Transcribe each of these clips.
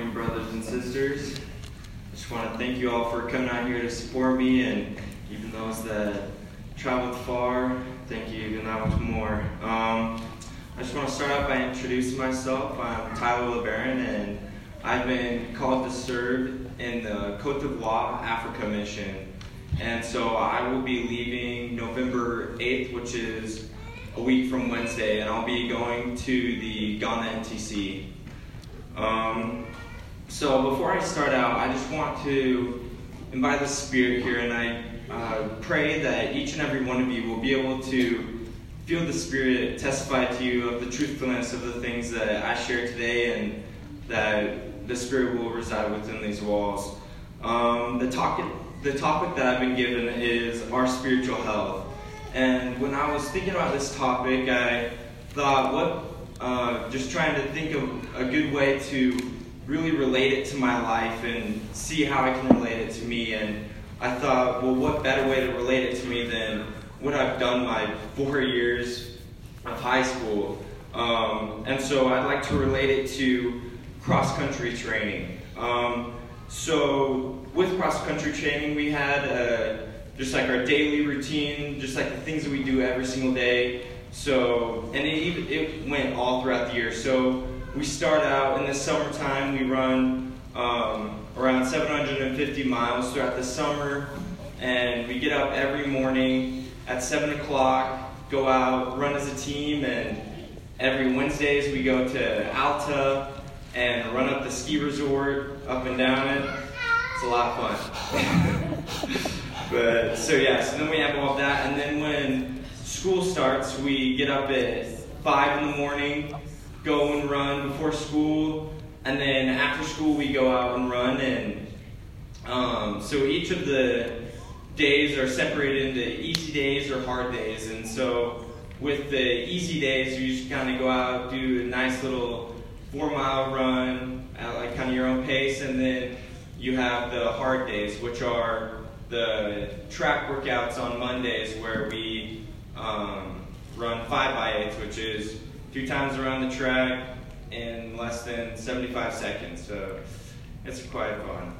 morning, brothers and sisters. I just want to thank you all for coming out here to support me, and even those that traveled far, thank you even that much more. I just want to start out by introducing myself. I'm Tyler LeBaron, and I've been called to serve in the Côte d'Ivoire Africa mission. And so I will be leaving November 8th, which is a week from Wednesday, and I'll be going to the Ghana NTC. So before I start out, I just want to invite the Spirit here, and I pray that each and every one of you will be able to feel the Spirit testify to you of the truthfulness of the things that I share today, and that the Spirit will reside within these walls. The topic that I've been given is our spiritual health. And when I was thinking about this topic, I thought, just trying to think of a good way to really relate it to my life and see how I can relate it to me. And I thought, well, what better way to relate it to me than what I've done my 4 years of high school. And so I'd like to relate it to cross-country training. So with cross-country training, we had just like our daily routine, just like the things that we do every single day. So, and it went all throughout the year. So we start out in the summertime, we run around 750 miles throughout the summer, and we get up every morning at 7 o'clock, go out, run as a team, and every Wednesdays we go to Alta and run up the ski resort, up and down it. It's a lot of fun. But so then we have all of that, and then when school starts, we get up at 5 in the morning, go and run before school, and then after school we go out and run. And so each of the days are separated into easy days or hard days. And so with the easy days, you just kind of go out, do a nice little 4-mile run at like kind of your own pace, and then you have the hard days, which are the track workouts on Mondays, where we run 5x8s, which is 2 times around the track in less than 75 seconds. So it's quite fun.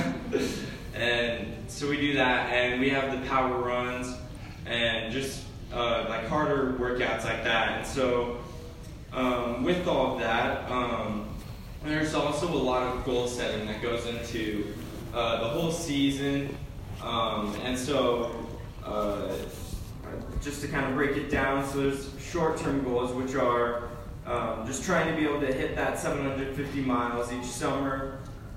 And so we do that, and we have the power runs and just like harder workouts like that. And so with all of that, there's also a lot of goal setting that goes into the whole season. And so just to kind of break it down, so there's short-term goals, which are just trying to be able to hit that 750 miles each summer,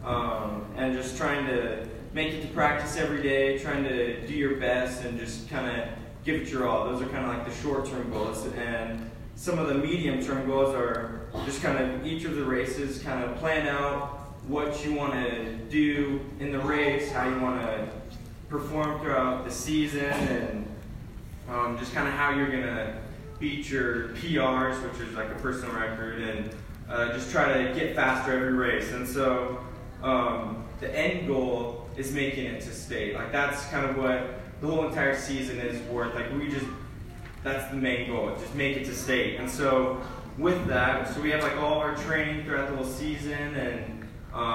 and just trying to make it to practice every day, trying to do your best and just kind of give it your all. Those are kind of like the short-term goals. And some of the medium-term goals are just kind of each of the races, kind of plan out what you want to do in the race, how you want to perform throughout the season, and just kind of how you're going to beat your PRs, which is like a personal record, and just try to get faster every race. And so the end goal is making it to state. Like that's kind of what the whole entire season is worth. Like that's the main goal, just make it to state. And so with that, so we have like all of our training throughout the whole season, and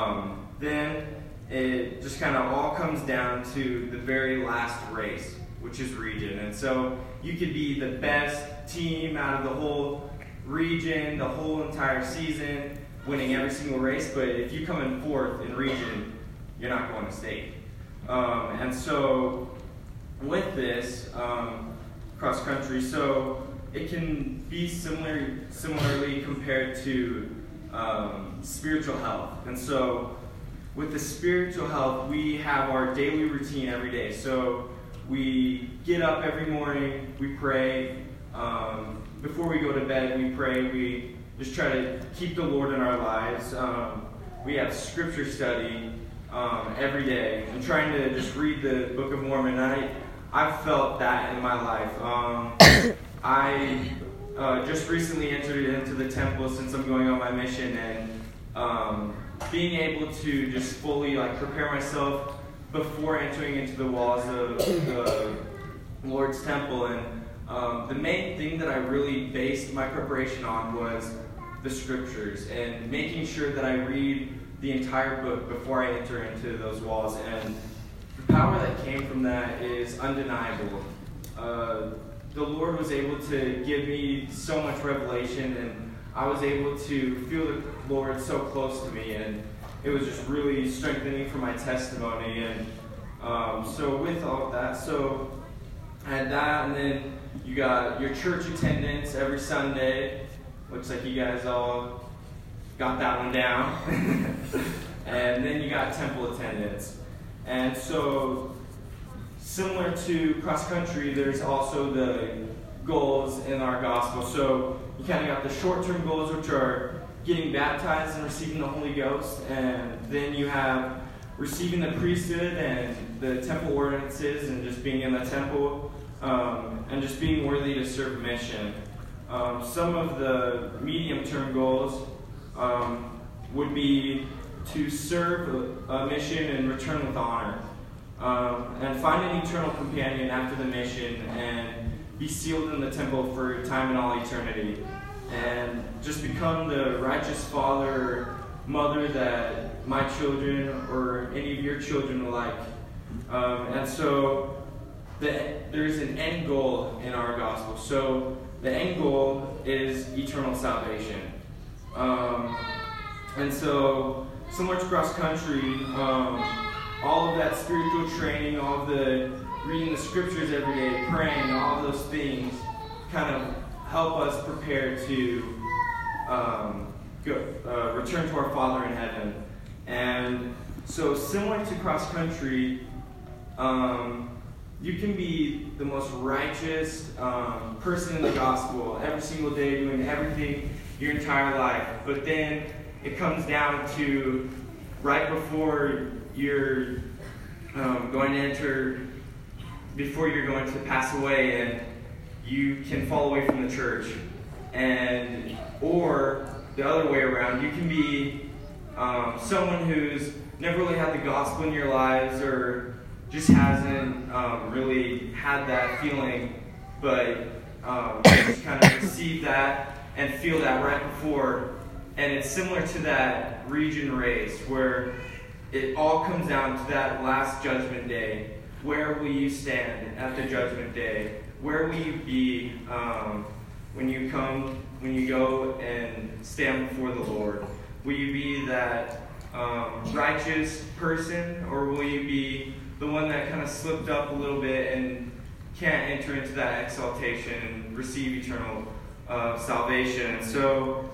then it just kind of all comes down to the very last race, which is region. And so you could be the best team out of the whole region, the whole entire season, winning every single race, but if you come in 4th in region, you're not going to state. And so with this cross country, so it can be similarly compared to spiritual health. And so with the spiritual health, we have our daily routine every day. So we get up every morning, we pray. Before we go to bed, we pray. We just try to keep the Lord in our lives. We have scripture study every day. I'm trying to just read the Book of Mormon. I've felt that in my life. I just recently entered into the temple since I'm going on my mission, and being able to just fully prepare myself before entering into the walls of the Lord's temple. And the main thing that I really based my preparation on was the scriptures, and making sure that I read the entire book before I enter into those walls, and the power that came from that is undeniable. The Lord was able to give me so much revelation, and I was able to feel the Lord so close to me, and it was just really strengthening for my testimony. And so with all of that, so I had that, and then you got your church attendance every Sunday. Looks like you guys all got that one down. And then you got temple attendance. And so, similar to cross country, there's also the goals in our gospel. So you kind of got the short-term goals, which are getting baptized and receiving the Holy Ghost, and then you have receiving the priesthood and the temple ordinances and just being in the temple, and just being worthy to serve a mission. Some of the medium-term goals would be to serve a mission and return with honor, and find an eternal companion after the mission, and be sealed in the temple for time and all eternity, and just become the righteous father or mother that my children or any of your children will like. And so there's an end goal in our gospel. So the end goal is eternal salvation. And so, similar to cross country, all of that spiritual training, all of the reading the scriptures every day, praying, all of those things kind of help us prepare to return to our Father in heaven. And so, similar to cross country, you can be the most righteous person in the gospel every single day, doing everything your entire life. But then it comes down to right before you're going to enter, before you're going to pass away, and you can fall away from the church. And or the other way around, you can be someone who's never really had the gospel in your lives, or just hasn't really had that feeling, but just kind of receive that and feel that right before. And it's similar to that region race, where it all comes down to that last judgment day. Where will you stand at the judgment day? Where will you be when you go and stand before the Lord? Will you be that righteous person, or will you be the one that kind of slipped up a little bit and can't enter into that exaltation and receive eternal salvation? And so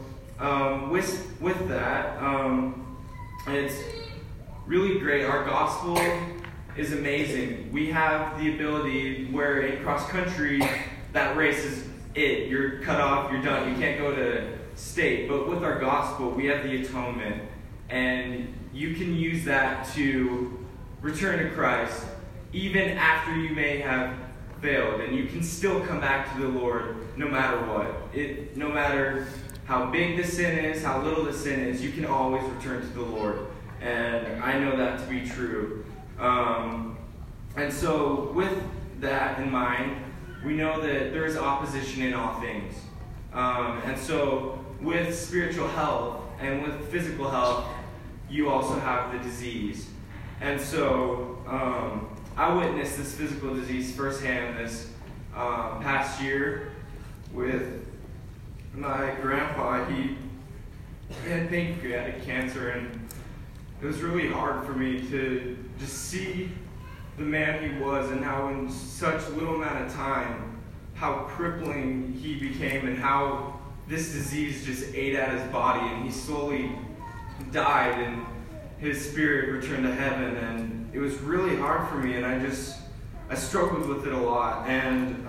with that, it's really great. Our gospel is amazing. We have the ability where in cross country, that race is it. You're cut off, you're done. You can't go to state. But with our gospel, we have the atonement. And you can use that to return to Christ even after you may have failed. And you can still come back to the Lord no matter what. No matter how big the sin is, how little the sin is, you can always return to the Lord. And I know that to be true. And so with that in mind, we know that there is opposition in all things. And so with spiritual health and with physical health, you also have the disease. And so I witnessed this physical disease firsthand this past year with my grandpa. He had pancreatic cancer, and it was really hard for me to just see the man he was, and how in such little amount of time, how crippling he became, and how this disease just ate at his body, and he slowly died, and his spirit returned to heaven. And it was really hard for me, and I struggled with it a lot. And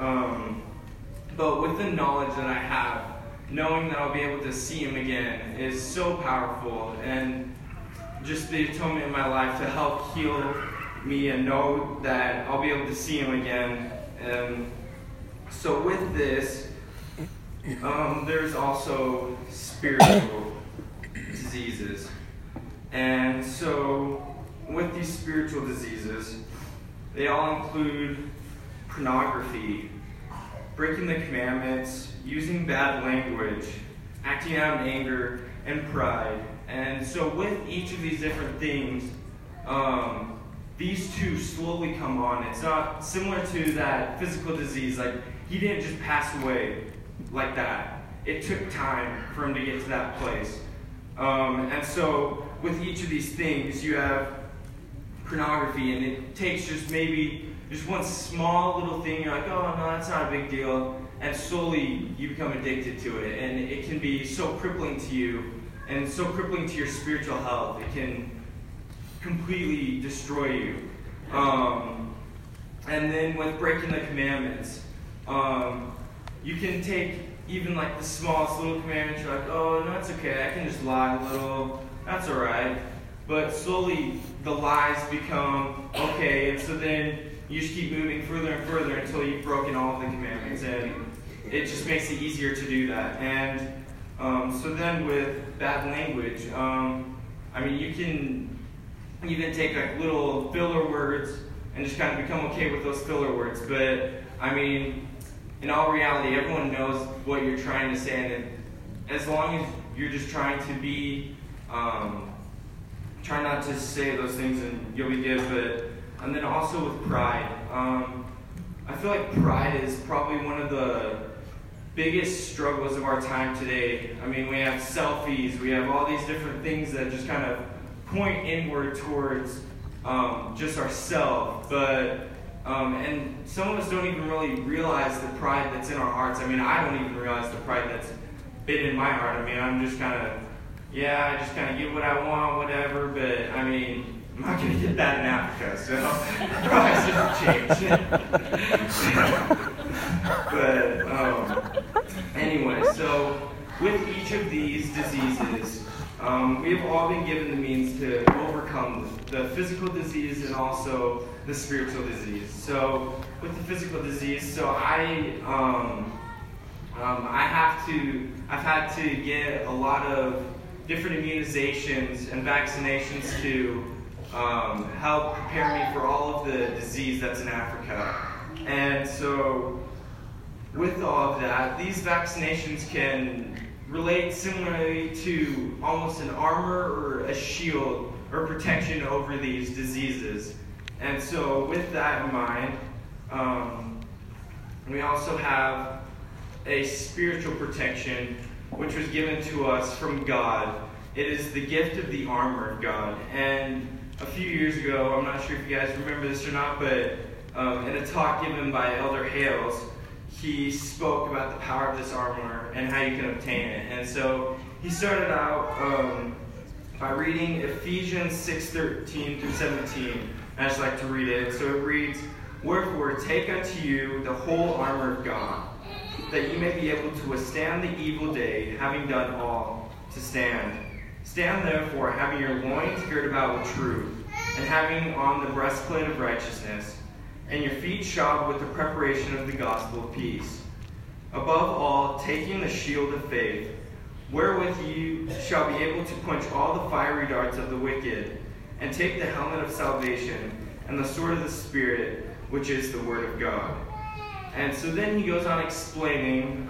but with the knowledge that I have, knowing that I'll be able to see him again is so powerful, and just the atonement in my life to help heal me and know that I'll be able to see him again. And so with this, there's also spiritual diseases. And so with these spiritual diseases, they all include pornography, breaking the commandments, using bad language, acting out in anger and pride, And so with each of these different things, these two slowly come on. It's not similar to that physical disease. Like, he didn't just pass away like that. It took time for him to get to that place. And so with each of these things, you have pornography, and it takes just one small little thing. You're like, oh, no, that's not a big deal. And slowly you become addicted to it. And it can be so crippling to you and so crippling to your spiritual health. It can completely destroy you. And then with breaking the commandments, you can take even like the smallest little commandments. You're like, oh, no, it's okay. I can just lie a little. That's all right. But slowly the lies become okay. And so then you just keep moving further and further until you've broken all of the commandments. And it just makes it easier to do that. And so then with bad language, you can even take like little filler words and just kind of become okay with those filler words. But in all reality, everyone knows what you're trying to say, and as long as you're just trying to be, try not to say those things, and you'll be good. And then also with pride, I feel like pride is probably one of the biggest struggles of our time today. We have selfies, we have all these different things that just kind of point inward towards just ourselves, but and some of us don't even really realize the pride that's in our hearts. I don't even realize the pride that's been in my heart. I'm just kind of, I just kind of get what I want, whatever, but I'm not going to get that in Africa, so probably shouldn't change. But anyway, so with each of these diseases, we have all been given the means to overcome the physical disease and also the spiritual disease. So with the physical disease, I've had to get a lot of different immunizations and vaccinations to help prepare me for all of the disease that's in Africa. And so with all of that, these vaccinations can relate similarly to almost an armor or a shield or protection over these diseases. And so with that in mind, we also have a spiritual protection which was given to us from God. It is the gift of the armor of God. And a few years ago, I'm not sure if you guys remember this or not, but in a talk given by Elder Hales, he spoke about the power of this armor and how you can obtain it. And so he started out by reading Ephesians 6:13 through 17. I just like to read it. So it reads, "Wherefore take unto you the whole armor of God, that ye may be able to withstand the evil day, having done all to stand. Stand therefore, having your loins girt about with truth, and having on the breastplate of righteousness, and your feet shod with the preparation of the gospel of peace. Above all, taking the shield of faith, wherewith you shall be able to quench all the fiery darts of the wicked, and take the helmet of salvation, and the sword of the Spirit, which is the word of God." And so then he goes on explaining,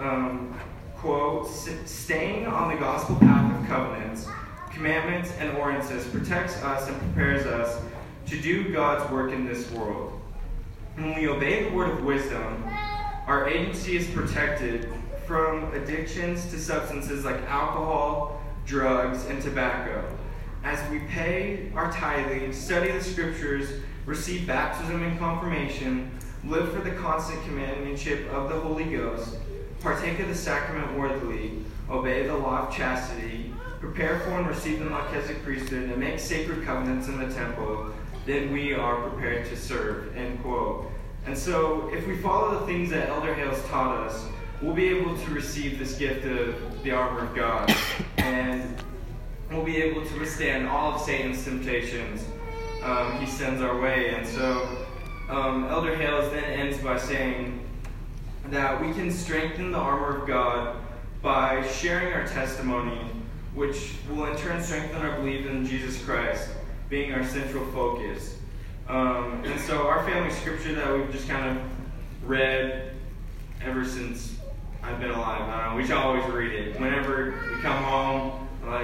quote, "Staying on the gospel path of covenants, commandments, and ordinances protects us and prepares us to do God's work in this world. When we obey the word of wisdom, our agency is protected from addictions to substances like alcohol, drugs, and tobacco. As we pay our tithing, study the scriptures, receive baptism and confirmation, live for the constant companionship of the Holy Ghost, partake of the sacrament worthily, obey the law of chastity, prepare for and receive the Melchizedek priesthood, and make sacred covenants in the temple, then we are prepared to serve," end quote. And so if we follow the things that Elder Hales taught us, we'll be able to receive this gift of the armor of God, and we'll be able to withstand all of Satan's temptations he sends our way. And so Elder Hales then ends by saying that we can strengthen the armor of God by sharing our testimony, which will in turn strengthen our belief in Jesus Christ being our central focus. And so our family scripture that we've just kind of read ever since I've been alive, we should always read it. Whenever we come home, like,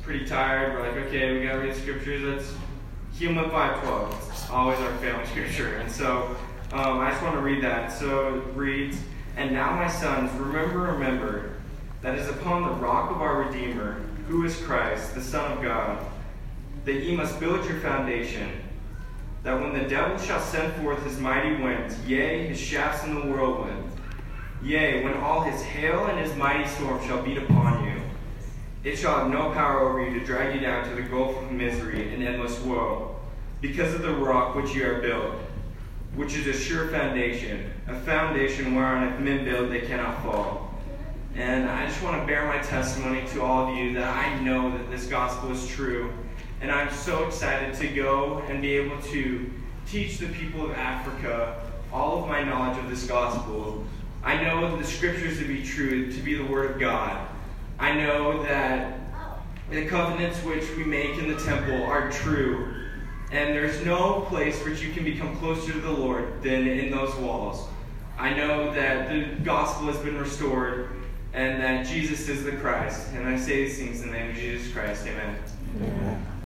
pretty tired, we're like, okay, we got to read the scriptures. Let's Helaman 5:12. It's always our family scripture. And so I just want to read that. So it reads, "And now, my sons, remember that is upon the rock of our Redeemer, who is Christ, the Son of God, that ye must build your foundation, that when the devil shall send forth his mighty winds, yea, his shafts in the whirlwind, yea, when all his hail and his mighty storm shall beat upon you, it shall have no power over you to drag you down to the gulf of misery and endless woe, because of the rock which you are built, which is a sure foundation, a foundation whereon if men build they cannot fall." And I just want to bear my testimony to all of you that I know that this gospel is true. And I'm so excited to go and be able to teach the people of Africa all of my knowledge of this gospel. I know the scriptures to be true, to be the word of God. I know that the covenants which we make in the temple are true. And there's no place which you can become closer to the Lord than in those walls. I know that the gospel has been restored and that Jesus is the Christ. And I say these things in the name of Jesus Christ. Amen. Amen.